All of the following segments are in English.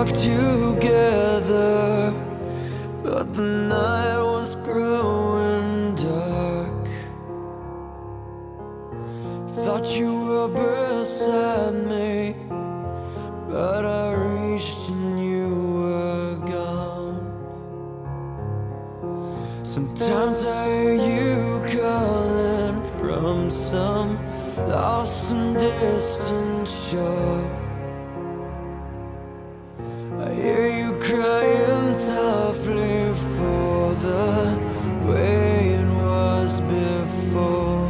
walked together, but the night was growing dark. Thought you were beside me, but I reached and you were gone. Sometimes I hear you calling from some lost and distant shore. I hear you crying softly for the way it was before.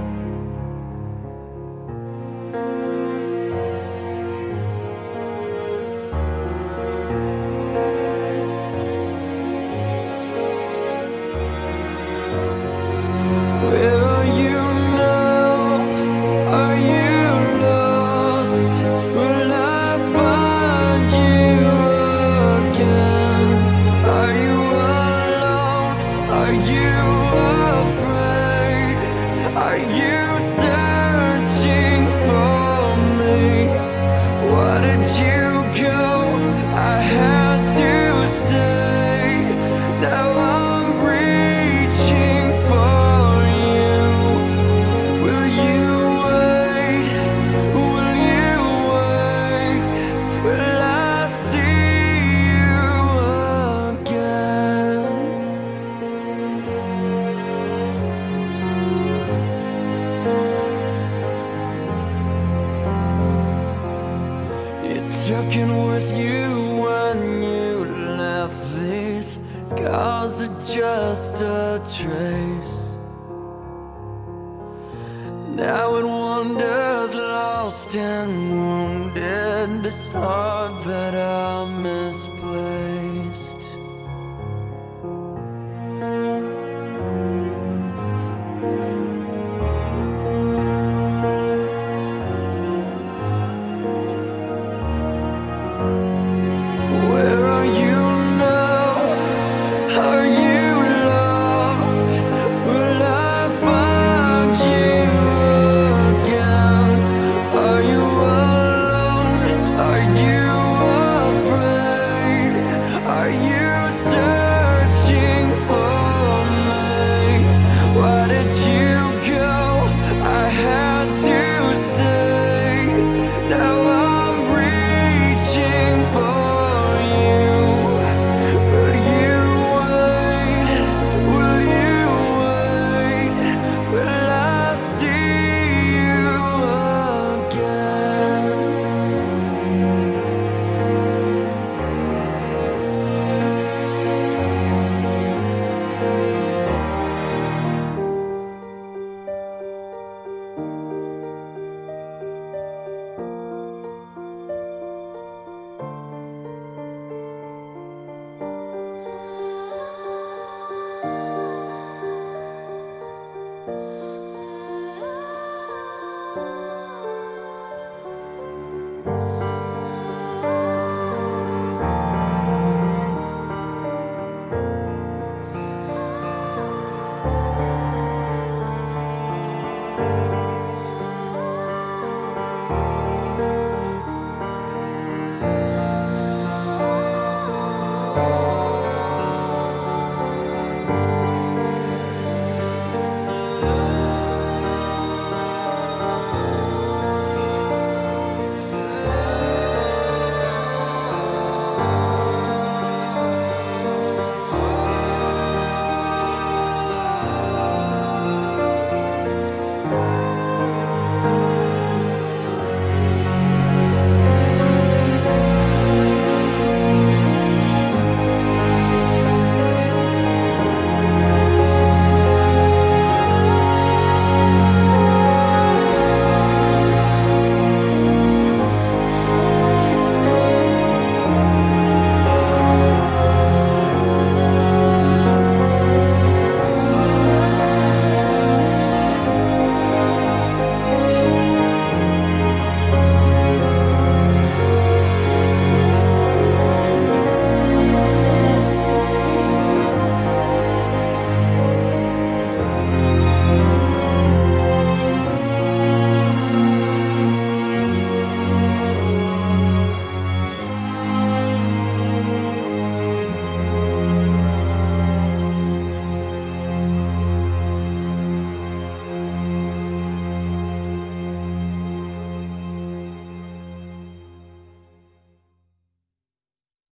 Where are you now? Are you lost? Will I find you again? Are you alone? Are you afraid? Are you searching for me? Why did you go? I had to stay. Now I'm reaching for you. Will you wait? Will you wait? Will I see you again? You're taking with you when you left. These scars are just a trace. Now it wanders lost and wounded, this heart that I miss.